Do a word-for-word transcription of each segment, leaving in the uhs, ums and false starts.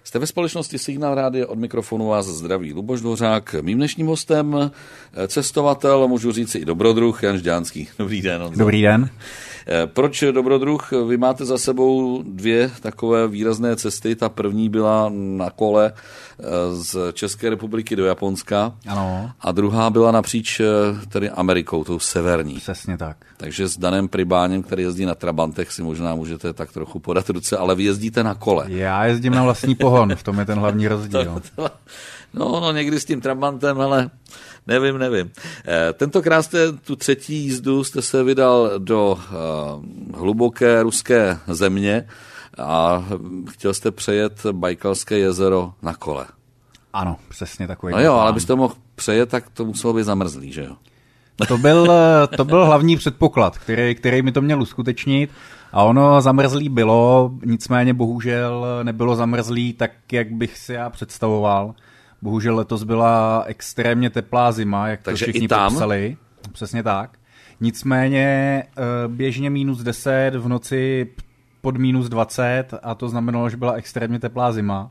Jste ve společnosti Signál Rádia, od mikrofonu vás zdraví Luboš Dvořák. Mým dnešním hostem cestovatel, můžu říct i dobrodruh, Jan Žďánský. Dobrý den. Honzo. Dobrý den. Proč dobrodruh? Vy máte za sebou dvě takové výrazné cesty. Ta první byla na kole z České republiky do Japonska. Ano. A druhá byla napříč tedy Amerikou, tou severní. Přesně tak. Takže s Danem Pribáněm, který jezdí na Trabantech, si možná můžete tak trochu podat ruce, ale vy jezdíte na kole. Já jezdím na vlastní pohon, v tom je ten hlavní rozdíl. No, no, někdy s tím Trabantem, ale nevím, nevím. E, tentokrát jste tu třetí jízdu jste se vydal do uh, hluboké ruské země a chtěl jste přejet Bajkalské jezero na kole. Ano, přesně takový. No jo, ale byste mohl přejet, tak to muselo být zamrzlý, že jo? To byl, to byl hlavní předpoklad, který, který mi to měl uskutečnit. A ono zamrzlý bylo, nicméně bohužel nebylo zamrzlý tak, jak bych si já představoval. Bohužel letos byla extrémně teplá zima, jak takže to všichni popsali. Přesně tak. Nicméně běžně minus deset, v noci pod minus dvacet a to znamenalo, že byla extrémně teplá zima.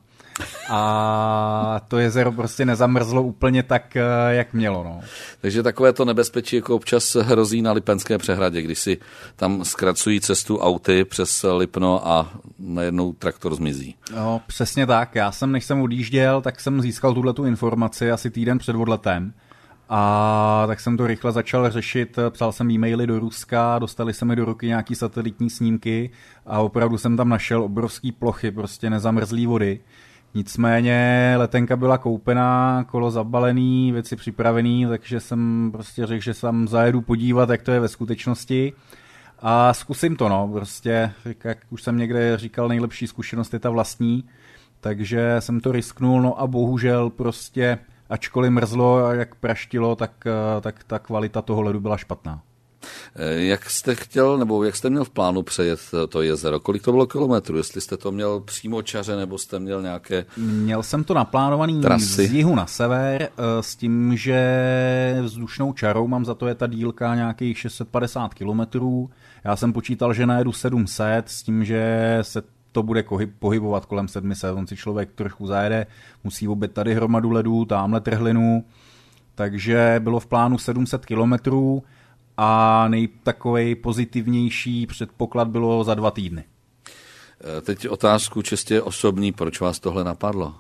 A to jezero prostě nezamrzlo úplně tak, jak mělo. No. Takže takové to nebezpečí jako občas hrozí na Lipenské přehradě, když si tam zkracují cestu auty přes Lipno a najednou traktor zmizí. No, přesně tak. Já jsem, než jsem odjížděl, tak jsem získal tuhletu informaci asi týden před odletem. A tak jsem to rychle začal řešit, psal jsem e-maily do Ruska, dostali se mi do ruky nějaký satelitní snímky a opravdu jsem tam našel obrovský plochy, prostě nezamrzlý vody. Nicméně letenka byla koupená, kolo zabalený, věci připravený, takže jsem prostě řekl, že se tam zajedu podívat, jak to je ve skutečnosti a zkusím to, no, prostě, jak už jsem někde říkal, nejlepší zkušenost je ta vlastní, takže jsem to risknul, no a bohužel prostě, ačkoliv mrzlo a jak praštilo, tak, tak ta kvalita toho ledu byla špatná. Jak jste chtěl, nebo jak jste měl v plánu přejet to jezero? Kolik to bylo kilometrů? Jestli jste to měl přímo čaře, nebo jste měl nějaké Měl jsem to naplánovaný trasy z jihu na sever, s tím, že vzdušnou čarou mám za to je ta dílka nějakých šest set padesát kilometrů. Já jsem počítal, že najedu sedm set, s tím, že se to bude pohybovat kolem sedm set. On si člověk trochu zajede, musí objet tady hromadu ledů, tamhle trhlinu, takže bylo v plánu sedm set kilometrů. A nejtakovej pozitivnější předpoklad bylo za dva týdny. Teď otázku čistě osobní, proč vás tohle napadlo?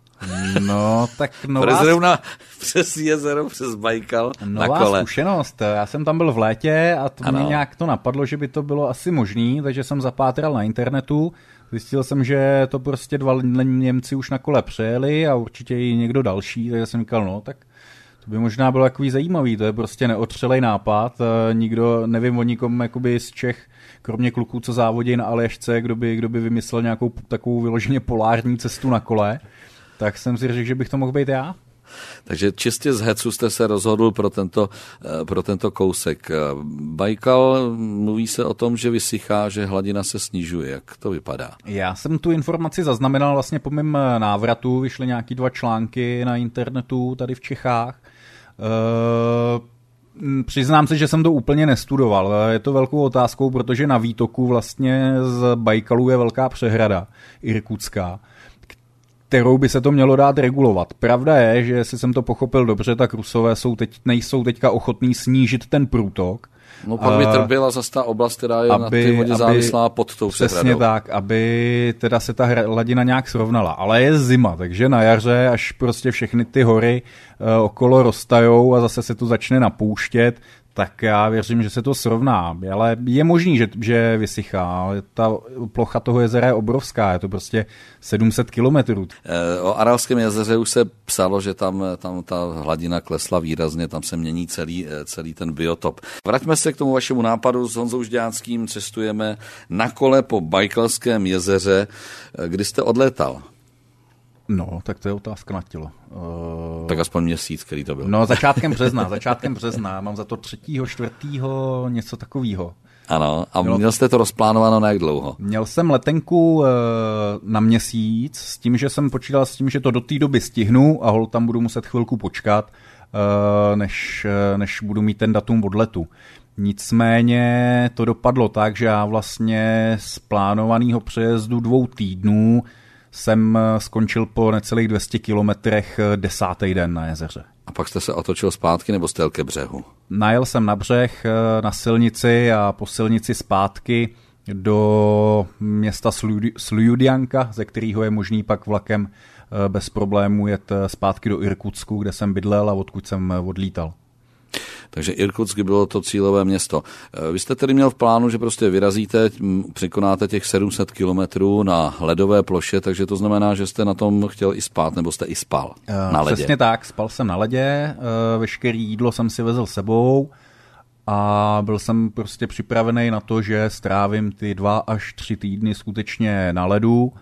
No, tak nová... Proč zrovna přes jezero, přes Bajkal na kole? Nová zkušenost. Já jsem tam byl v létě a to mě nějak to napadlo, že by to bylo asi možný, takže jsem zapátral na internetu. Zjistil jsem, že to prostě dva Němci už na kole přejeli a určitě i někdo další, takže jsem říkal, no, tak to by možná bylo takový zajímavý, to je prostě neotřelej nápad, nikdo, nevím o nikom jakoby z Čech, kromě kluků, co závodí na Aljašce, kdo by, kdo by vymyslel nějakou takovou vyloženě polární cestu na kole, tak jsem si řekl, že bych to mohl být já. Takže čistě z hecu jste se rozhodl pro tento, pro tento kousek. Bajkal, mluví se o tom, že vysychá, že hladina se snižuje. Jak to vypadá? Já jsem tu informaci zaznamenal vlastně po mém návratu. Vyšly nějaký dva články na internetu tady v Čechách. E, přiznám se, že jsem to úplně nestudoval. Je to velkou otázkou, protože na výtoku vlastně z Bajkalu je velká přehrada irkutská, kterou by se to mělo dát regulovat. Pravda je, že jestli jsem to pochopil dobře, tak Rusové jsou teď, nejsou teďka ochotní snížit ten průtok. No pak by byla zase ta oblast, která je aby, na té vodě závislá pod tou přehradou. Přesně tak, aby teda se ta hladina nějak srovnala. Ale je zima, takže na jaře, až prostě všechny ty hory uh, okolo roztajou a zase se to začne napouštět, tak já věřím, že se to srovná. Ale je možný, že, že vysychá. Ale ta plocha toho jezera je obrovská. Je to prostě sedm set kilometrů. O Aralském jezeře už se psalo, že tam, tam ta hladina klesla výrazně, tam se mění celý, celý ten biotop. Vraťme se k tomu vašemu nápadu. S Honzou Žďánským cestujeme na kole po Bajkalském jezeře. Kdy jste odlétal? No, tak to je otázka na tělo. Uh... Tak aspoň měsíc, který to byl. No, začátkem března, začátkem března. Mám za to třetího, čtvrtýho, něco takového. Ano, a měl, měl jste to rozplánováno na jak dlouho? Měl jsem letenku uh, na měsíc, s tím, že jsem počítal s tím, že to do té doby stihnu a hol tam budu muset chvilku počkat, uh, než, uh, než budu mít ten datum odletu. Nicméně to dopadlo tak, že já vlastně z plánovaného přejezdu dvou týdnů jsem skončil po necelých dvě stě kilometrech desátý den na jezeře. A pak jste se otočil zpátky nebo jste jel ke břehu? Najel jsem na břeh na silnici a po silnici zpátky do města Slujudjanka, ze kterého je možný pak vlakem bez problémů jet zpátky do Irkutsku, kde jsem bydlel a odkud jsem odlítal. Takže Irkutsk bylo to cílové město. Vy jste tedy měl v plánu, že prostě vyrazíte, překonáte těch sedm set kilometrů na ledové ploše, takže to znamená, že jste na tom chtěl i spát, nebo jste i spal na ledě. Přesně tak, spal jsem na ledě, veškeré jídlo jsem si vezl sebou a byl jsem prostě připravený na to, že strávím ty dva až tři týdny skutečně na ledu.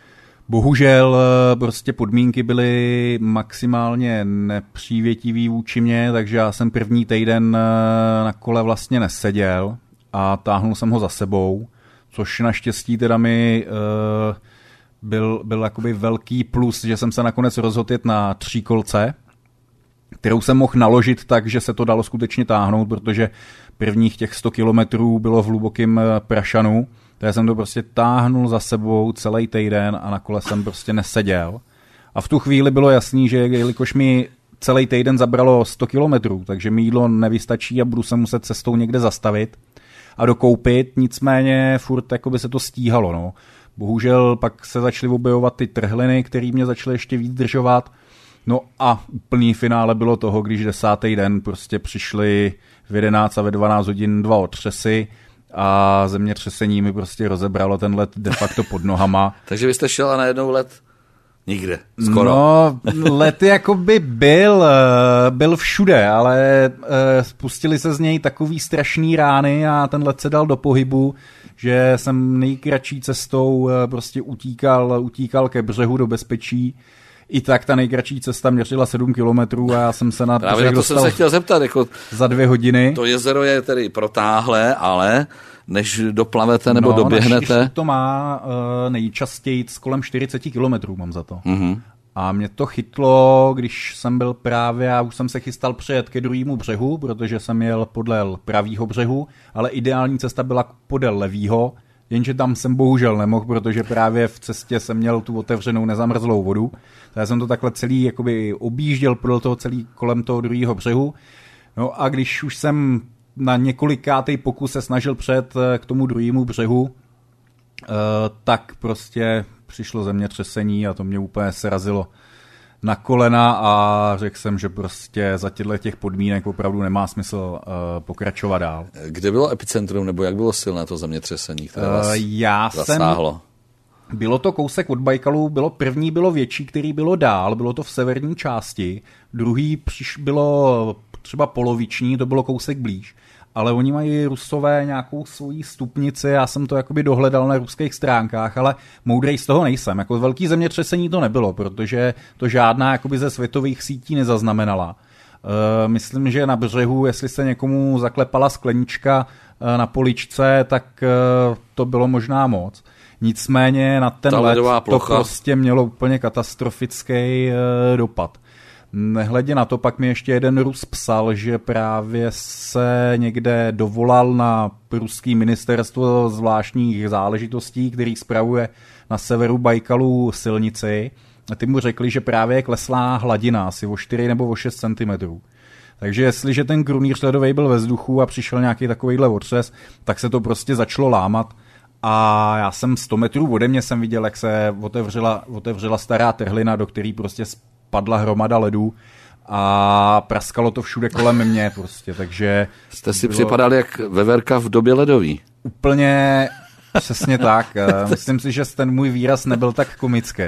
Bohužel prostě podmínky byly maximálně nepřívětivý vůči mě, takže já jsem první týden na kole vlastně neseděl a táhnul jsem ho za sebou, což naštěstí teda mi uh, byl, byl jakoby velký plus, že jsem se nakonec rozhodl jet na tříkolce, kterou jsem mohl naložit tak, že se to dalo skutečně táhnout, protože prvních těch sto kilometrů bylo v hlubokém prašanu. Takže jsem to prostě táhnul za sebou celý týden a na kole jsem prostě neseděl. A v tu chvíli bylo jasný, že jelikož mi celý týden zabralo sto kilometrů, takže mi jídlo nevystačí a budu se muset cestou někde zastavit a dokoupit, nicméně furt jakoby se to stíhalo. No. Bohužel pak se začaly objevovat ty trhliny, které mě začaly ještě víc držovat. No a úplný finále bylo toho, když desátý den prostě přišli v jedenáct a ve dvanáct hodin dva otřesy, a zemětřesení mi prostě rozebralo ten led de facto pod nohama. Takže vy jste šel a najednou led nikde, skoro. No, led jakoby byl, byl všude, ale spustili se z něj takový strašný rány a ten led se dal do pohybu, že jsem nejkratší cestou prostě utíkal, utíkal ke břehu do bezpečí. I tak ta nejkratší cesta měřila sedm kilometrů a já jsem se na Právě na to jsem se chtěl zeptat. Jako za dvě hodiny. To jezero je tedy protáhlé, ale než doplavete nebo no, doběhnete. To má uh, nejčastěji kolem čtyřicet kilometrů, mám za to. Mm-hmm. A mě to chytlo, když jsem byl právě, já už jsem se chystal přejet ke druhému břehu, protože jsem jel podél pravýho břehu, ale ideální cesta byla podél levýho, jenže tam jsem bohužel nemohl, protože právě v cestě jsem měl tu otevřenou nezamrzlou vodu. Já jsem to takhle celý jakoby objížděl podél toho celý kolem toho druhého břehu. No a když už jsem na několikátej pokus se snažil přejet k tomu druhému břehu, tak prostě přišlo zemětřesení a to mě úplně serazilo na kolena a řekl jsem, že prostě za těchto těch podmínek opravdu nemá smysl uh, pokračovat dál. Kde bylo epicentrum, nebo jak bylo silné to zemětřesení, které vás uh, já zasáhlo? Jsem, bylo to kousek od Bajkalu, bylo první bylo větší, který bylo dál, bylo to v severní části, druhý přiš, bylo třeba poloviční, to bylo kousek blíž. Ale oni mají Rusové nějakou svoji stupnici, já jsem to jakoby dohledal na ruských stránkách, ale moudrej z toho nejsem. Jako velký zemětřesení to nebylo, protože to žádná jakoby ze světových sítí nezaznamenala. E, myslím, že na břehu, jestli se někomu zaklepala sklenička e, na poličce, tak e, to bylo možná moc. Nicméně na ten let to prostě mělo úplně katastrofický e, dopad. Nehledě na to, pak mi ještě jeden Rus psal, že právě se někde dovolal na ruský ministerstvo zvláštních záležitostí, který spravuje na severu Bajkalu silnici. A ty mu řekli, že právě kleslá hladina asi o čtyři nebo o šest centimetrů. Takže jestliže ten krunýř ledovej byl ve vzduchu a přišel nějaký takovejhle otřes, tak se to prostě začalo lámat. A já jsem sto metrů ode mě jsem viděl, jak se otevřela, otevřela stará trhlina, do který prostě padla hromada ledů a praskalo to všude kolem mě prostě, takže... Jste si bylo... připadali jak veverka v době ledový. Úplně přesně tak. Myslím si, že ten můj výraz nebyl tak komický,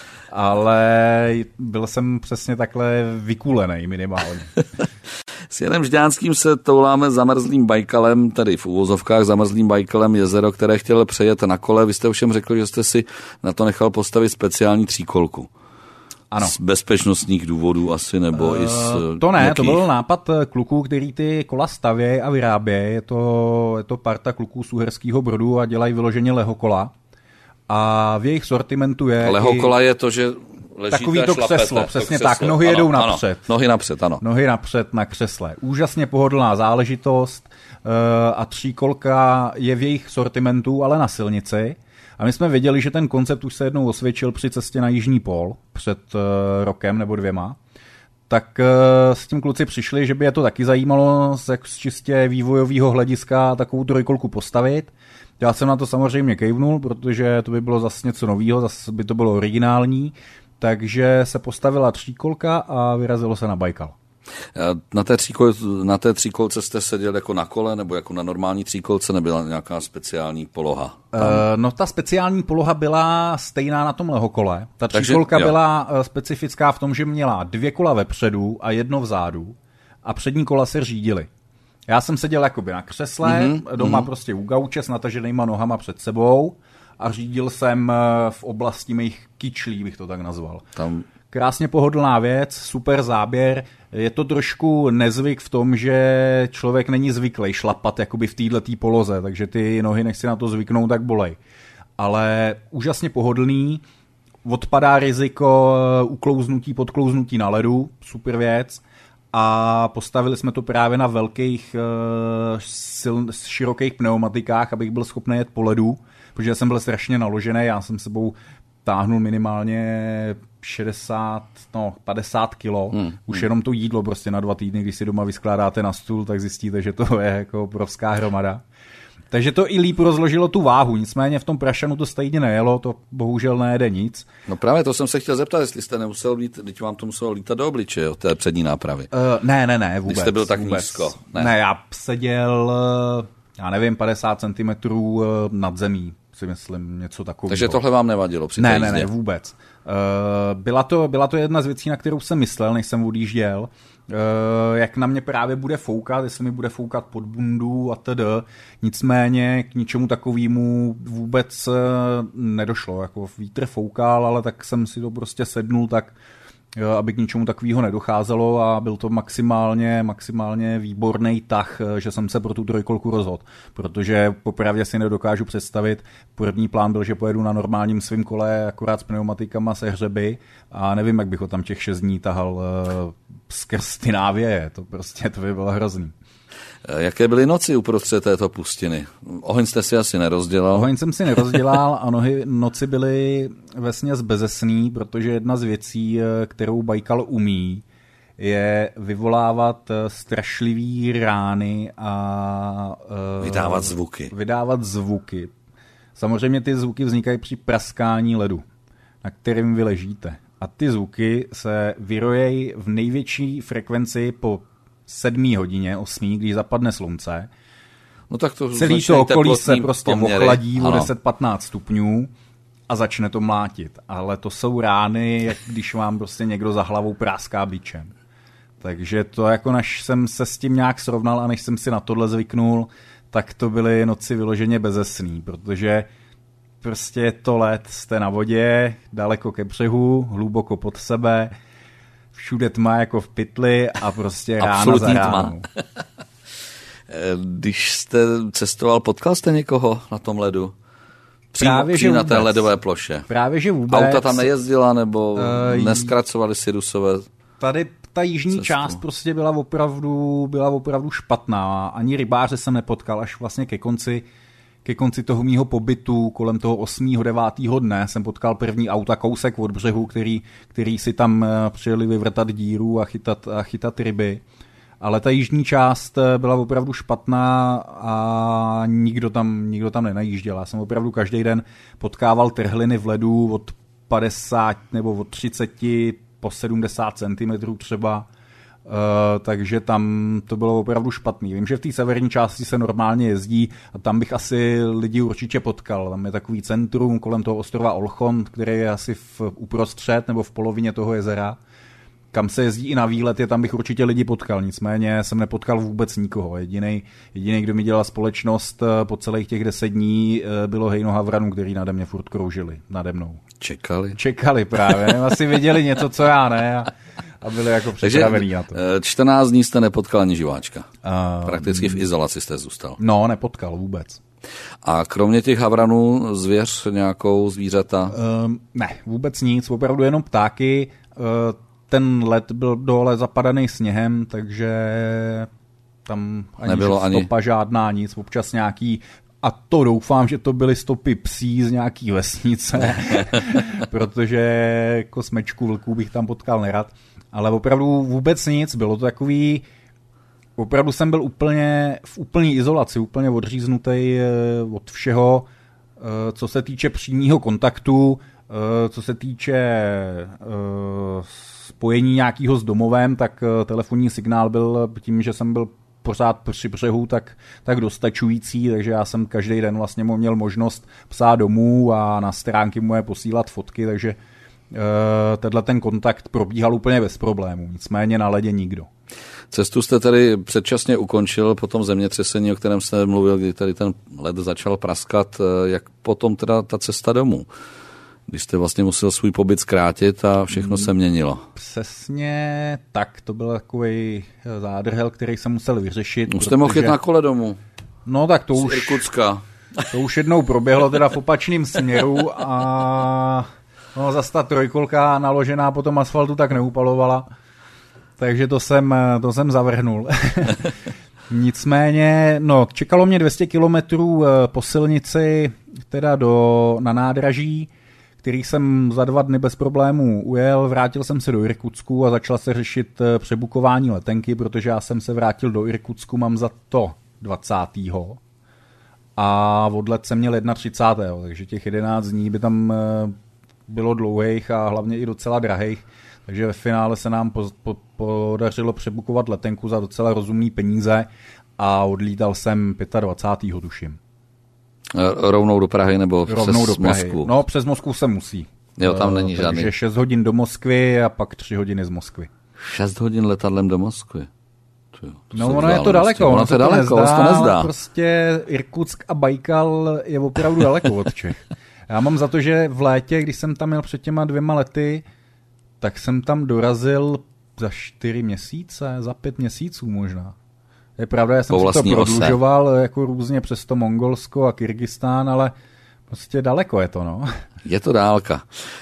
ale byl jsem přesně takhle vykulenej minimálně. S Janem Žďánským se touláme zamrzlým Bajkalem, tedy v uvozovkách zamrzlým Bajkalem jezero, které chtěl přejet na kole. Vy jste ovšem řekl, že jste si na to nechal postavit speciální tříkolku. Ano. Z bezpečnostních důvodů asi, nebo uh, i z To ne, jakých? To byl nápad kluků, který ty kola stavějí a vyrábějí. Je to, je to parta kluků z Uherského Brodu a dělají vyloženě lehokola. A v jejich sortimentu je... Lehokola i... je to, že ležíte takový to šlapete, křeslo, přesně to tak, křeslo. nohy Ano, jedou ano, napřed. Nohy napřed, ano. Nohy napřed na křesle. Úžasně pohodlná záležitost uh, a tříkolka je v jejich sortimentu, ale na silnici. A my jsme věděli, že ten koncept už se jednou osvědčil při cestě na Jižní pól před uh, rokem nebo dvěma. Tak uh, s tím kluci přišli, že by je to taky zajímalo z, z čistě vývojového hlediska takovou trojkolku postavit. Já jsem na to samozřejmě kejvnul, protože to by bylo zase něco nového, zase by to bylo originální. Takže se postavila tříkolka a vyrazilo se na Bajkal. Na té, tříkol, na té tříkolce jste seděl jako na kole, nebo jako na normální tříkolce, nebyla nějaká speciální poloha? Uh, no ta speciální poloha byla stejná na tom lehokole. Ta Takže, tříkolka jo. byla specifická v tom, že měla dvě kola vepředu a jedno vzadu a přední kola se řídily. Já jsem seděl jakoby na křesle, mm-hmm, doma mm-hmm. prostě u gauče s nataženýma nohama před sebou a řídil jsem v oblasti mých kyčlí, bych to tak nazval. Tam... Krásně pohodlná věc, super záběr. Je to trošku nezvyk v tom, že člověk není zvyklý šlapat jakoby v této poloze, takže ty nohy, než si na to zvyknou, tak bolej. Ale úžasně pohodlný, odpadá riziko uklouznutí, podklouznutí na ledu, super věc. A postavili jsme to právě na velkých, sil, širokých pneumatikách, abych byl schopný jet po ledu, protože jsem byl strašně naložený, já jsem sebou táhnul minimálně šedesát, no padesát kilo. Hmm. Už jenom to jídlo prostě na dva týdny, když si doma vyskládáte na stůl, tak zjistíte, že to je jako obrovská hromada. Takže to i líp rozložilo tu váhu, nicméně v tom Prašanu to stejně nejelo, to bohužel nejede nic. No právě to jsem se chtěl zeptat, jestli jste nemusel lít, teď vám to muselo lítat do obličeje, té přední nápravy. Uh, ne, ne, ne, vůbec. Když jste byl tak vůbec. nízko. Ne. ne, já seděl, já nevím, padesát centimetrů nad zemí, si myslím, něco takového. Takže tohle vám nevadilo při té Ne, jízdě? ne, ne, vůbec. Uh, byla, to, byla to jedna z věcí, na kterou jsem myslel, než jsem odjížděl, uh, jak na mě právě bude foukat, jestli mi bude foukat pod bundu a td. Nicméně k ničemu takovému vůbec uh, nedošlo. Jako vítr foukal, ale tak jsem si to prostě sednul tak, aby k ničemu takového nedocházelo a byl to maximálně, maximálně výborný tah, že jsem se pro tu trojkolku rozhodl, protože popravdě si nedokážu představit, první plán byl, že pojedu na normálním svým kole akorát s pneumatikama se hřeby a nevím, jak bych ho tam těch šest dní tahal uh, skrz ty návěje, to prostě to by bylo hrozný. Jaké byly noci uprostřed této pustiny? Oheň jste si asi nerozdělal? Oheň jsem si nerozdělal a nohy, noci byly vesměs bezesný, protože jedna z věcí, kterou Bajkal umí, je vyvolávat strašlivý rány a vydávat zvuky. Vydávat zvuky. Samozřejmě ty zvuky vznikají při praskání ledu, na kterým vy ležíte. A ty zvuky se vyrojejí v největší frekvenci po sedmý hodině, osmý, když zapadne slunce. No tak to celý to okolí se prostě poměry. ochladí o deset patnáct stupňů a začne to mlátit. Ale to jsou rány, jak když vám prostě někdo za hlavou práská bičem. Takže to jako než jsem se s tím nějak srovnal a než jsem si na tohle zvyknul, tak to byly noci vyloženě bezesný, protože prostě je to let, jste na vodě, daleko ke břehu, hluboko pod sebe, všude tma jako v pytli a prostě rána za ránou. Když jste cestoval, potkal jste někoho na tom ledu? Přímo, Právě, přímo že na té vůbec. ledové ploše. Právě, že vůbec. Auta tam nejezdila, nebo uh, neskracovali si Rusové? Tady ta jižní cestu. část prostě byla opravdu, byla opravdu špatná. Ani rybáře jsem nepotkal, až vlastně ke konci, ke konci toho mýho pobytu, kolem toho osmého devátého dne, jsem potkal první auta kousek od břehu, který, který si tam přijeli vyvrtat díru a chytat, a chytat ryby. Ale ta jižní část byla opravdu špatná a nikdo tam, nikdo tam nenajížděl. Já jsem opravdu každý den potkával trhliny v ledu od padesát nebo od třicet po sedmdesát centimetrů třeba, uh, takže tam to bylo opravdu špatný. Vím, že v té severní části se normálně jezdí a tam bych asi lidi určitě potkal. Tam je takový centrum kolem toho ostrova Olchont, který je asi v uprostřed nebo v polovině toho jezera. Kam se jezdí i na výlet, je tam bych určitě lidi potkal, nicméně jsem nepotkal vůbec nikoho. Jedinej, jedinej, kdo mi dělal společnost po celých těch deset dní, bylo hejno havranů, který nade mě furt kroužili, nade mnou. Čekali? Čekali právě, asi viděli něco, co já ne a, a byli jako připravený na to. čtrnáct dní jste nepotkal ani živáčka. Uh, Prakticky v izolaci jste zůstal. No, nepotkal vůbec. A kromě těch havranů zvěř nějakou zvířata? Uh, ne, vůbec nic, opravdu jenom ptáky. Uh, Ten let byl dole zapadaný sněhem, takže tam ani stopa ani... žádná nic, občas nějaký A to doufám, že to byly stopy psí z nějaký vesnice, protože kosmečku vlků bych tam potkal nerad. Ale opravdu vůbec nic, bylo to takový, opravdu jsem byl úplně v úplné izolaci, úplně odříznutý od všeho, co se týče přímého kontaktu, co se týče spojení nějakého s domovem, tak telefonní signál byl tím, že jsem byl pořád při břehu, tak, tak dostačující, takže já jsem každý den vlastně měl možnost psát domů a na stránky moje posílat fotky, takže tenhle ten kontakt probíhal úplně bez problémů, nicméně na ledě nikdo. Cestu jste tady předčasně ukončil po tom zemětřesení, o kterém jste mluvil, kdy tady ten led začal praskat. Jak potom teda ta cesta domů? Když jste vlastně musel svůj pobyt zkrátit a všechno se měnilo. Přesně tak, to byl takový zádrhel, který jsem musel vyřešit. Už jste mohl jít na kole domů. No tak to z už, Irkutska. To už jednou proběhlo teda v opačném směru a no, zase ta trojkolka naložená po tom asfaltu tak neupalovala. Takže to jsem, to jsem zavrhnul. Nicméně, no, čekalo mě dvě stě kilometrů po silnici, teda do, na nádraží, který jsem za dva dny bez problémů ujel, vrátil jsem se do Irkutsku a začal se řešit přebukování letenky, protože já jsem se vrátil do Irkutsku, mám za to dvacátého a odlet jsem měl třicátého takže těch jedenáct dní by tam bylo dlouhých a hlavně i docela drahých. Takže ve finále se nám po, po, podařilo přebukovat letenku za docela rozumný peníze a odlítal jsem dvacátého pátého tuším. Rovnou do Prahy nebo Rovnou přes do Prahy. Moskvu? No, přes Moskvu se musí. Jo, tam není Takže žádný. Takže šest hodin do Moskvy a pak tři hodiny z Moskvy. šest hodin letadlem do Moskvy? To, to no, ono je to daleko. Ono, ono to je daleko, nezdá, to nezdá. Ale prostě Irkutsk a Bajkal je opravdu daleko od Čech. Já mám za to, že v létě, když jsem tam měl před těma dvěma lety, tak jsem tam dorazil za čtyři měsíce, za pět měsíců možná. Je pravda, já jsem si to prodlužoval ose. Jako různě přes to Mongolsko a Kyrgyzstán, ale prostě daleko je to, no. Je to dálka.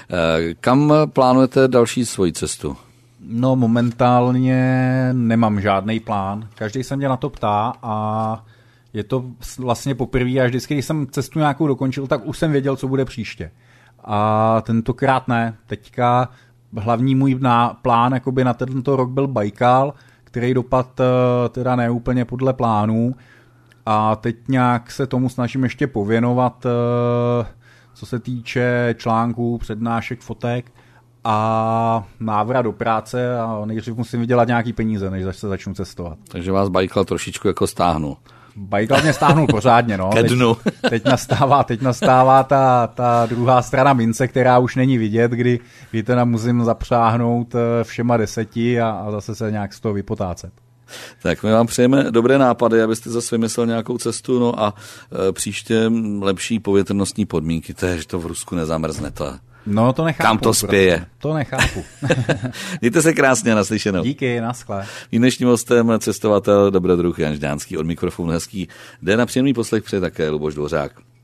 Kam plánujete další svoji cestu? No momentálně nemám žádný plán. Každý se mě na to ptá a je to vlastně poprvé a vždycky, když jsem cestu nějakou dokončil, tak už jsem věděl, co bude příště. A tentokrát ne. Teďka hlavní můj plán jakoby na tento rok byl Bajkal, který dopad teda ne úplně podle plánů a teď nějak se tomu snažím ještě pověnovat, co se týče článků, přednášek, fotek a návrat do práce a nejdřív musím vydělat nějaký peníze, než se začnu cestovat. Takže vás Bajkal trošičku jako stáhnul. Bajkal mě stáhnul pořádně, no. Ke dnu. Teď, teď nastává, teď nastává ta, ta druhá strana mince, která už není vidět, kdy, kdy teda musím zapřáhnout všema deseti a, a zase se nějak z toho vypotácet. Tak my vám přejeme dobré nápady, abyste zase vymyslel nějakou cestu, no a e, příště lepší povětrnostní podmínky, to je, že to v Rusku nezamrzne, to No to nechápu. Kam to spěje? To nechápu. Mějte se krásně, naslyšenou. Díky, naschle. Dnešním hostem cestovatel dobrodruh Jan Žďánský, od mikrofonu hezký den a příjemný poslech přeje také Luboš Dvořák.